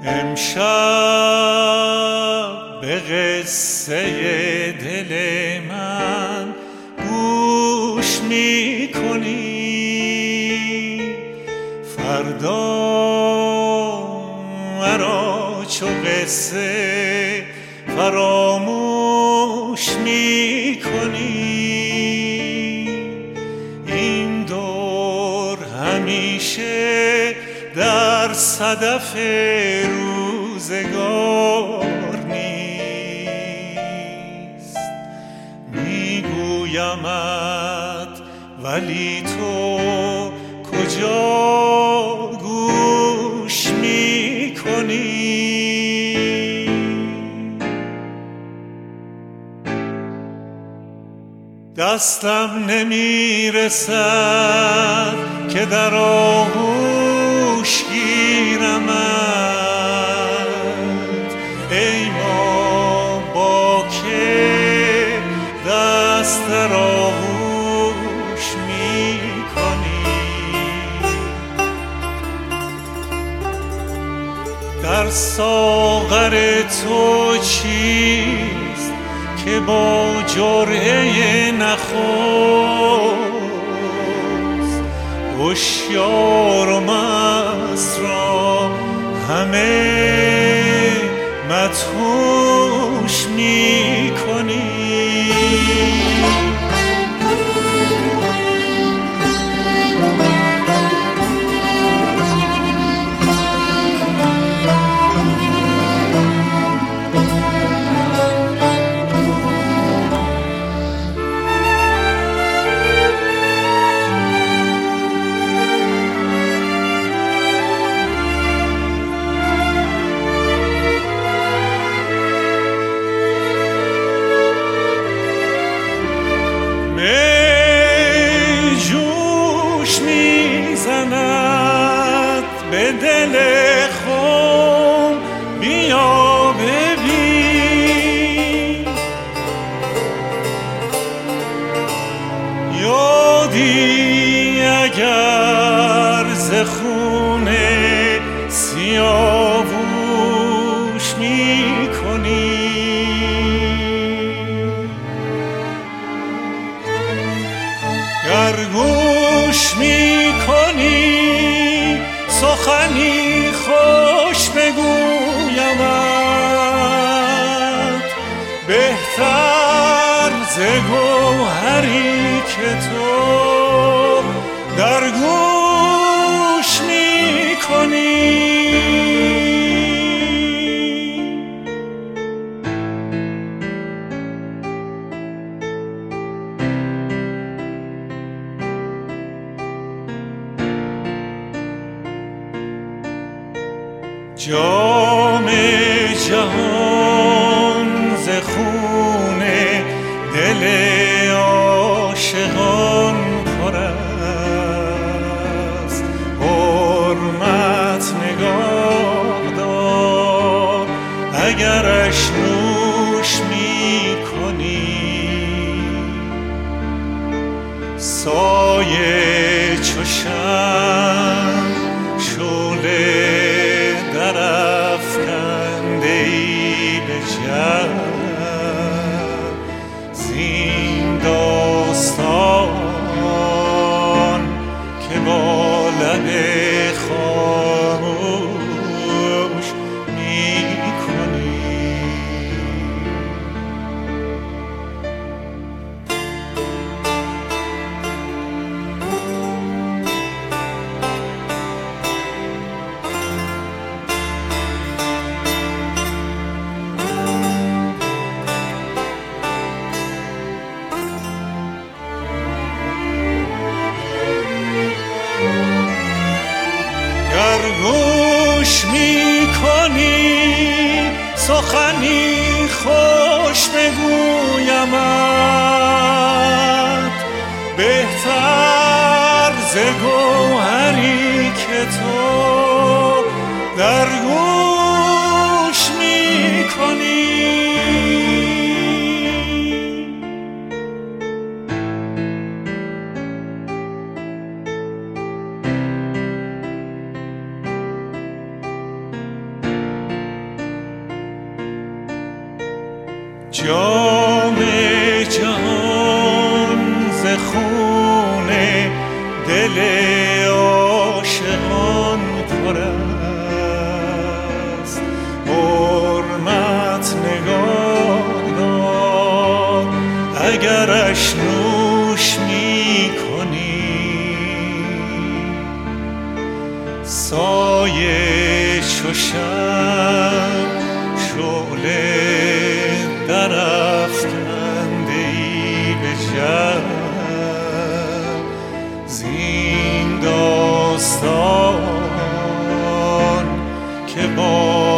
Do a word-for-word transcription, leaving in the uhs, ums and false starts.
امشب به قصه دل من گوش می کنی، فردا مرا چو قصه فراموش می کنی. این دور همیشه در صدف روزگار نیست، میگویمت ولی تو کجا گوش میکنی؟ دستم نمیرسد که در آغوش گیرمت، ای ما با که دست در آغوش میکنی؟ در ساغر تو چیست که با جرعه نخست هوشیار و مست را همه مدهوش می‌کنی؟ به دل خم بیا ببین، یادی اگر ز خون سیاووش می کنی؟ گر گوش می کنی سخنی خوش بگویمت، بهتر ز گوهری که تو در گوش می کنی. جام جهان ز خون دل عاشقان پر است، حرمت نگاه دار اگرش نوش می کنی. سایه چو شمع شعله درافکنده ای به جمع، زین داستان که با لب خاموش می کنی. گوش می کنی سخنی خوش بگویمت، بهتر ز گوهری که تو در گوش می کنی. جام جهان ز خون دل عاشقان پر است. حرمت نگاه دار اگرش نوش می کنی، سایه چو شب شعله درافکنده ای به جب، زین داستان که با